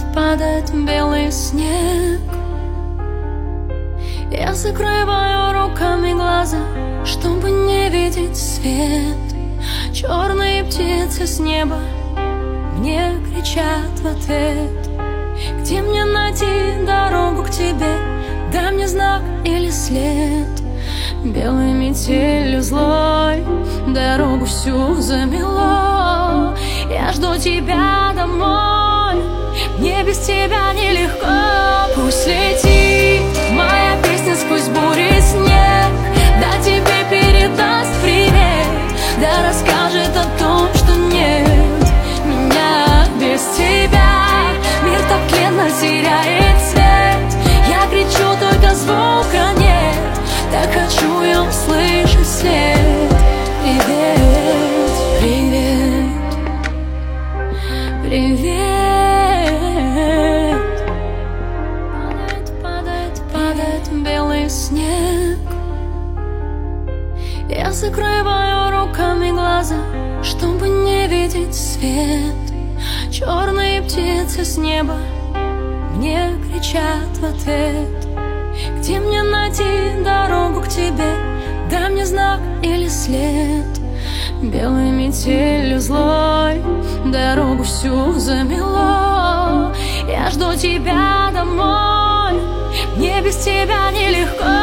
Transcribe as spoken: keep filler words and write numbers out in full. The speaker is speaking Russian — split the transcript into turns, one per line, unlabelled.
падает белый снег. Я закрываю руками глаза, чтобы не видеть свет. Черные птицы с неба мне кричат в ответ. Где мне найти дорогу к тебе? Дай мне знак или след. Белой метелью злой дорогу всю замело. Я жду тебя домой, мне без тебя нелегко. Пусть летит моя песня сквозь бури и снег, да тебе передаст привет, да расскажет о том, что нет меня без тебя. Мир так тленно теряет цвет, я кричу, только звука нет. Так хочу я услышать след. Привет, привет, привет. Падает, падает, падает белый снег. Я закрываю руками глаза, чтобы не видеть свет. Черные птицы с неба мне кричат в ответ. Где мне найти дорогу к тебе? Дай мне знак или след. Белой метелью злой дорогу всю замело. Я жду тебя домой, мне без тебя нелегко.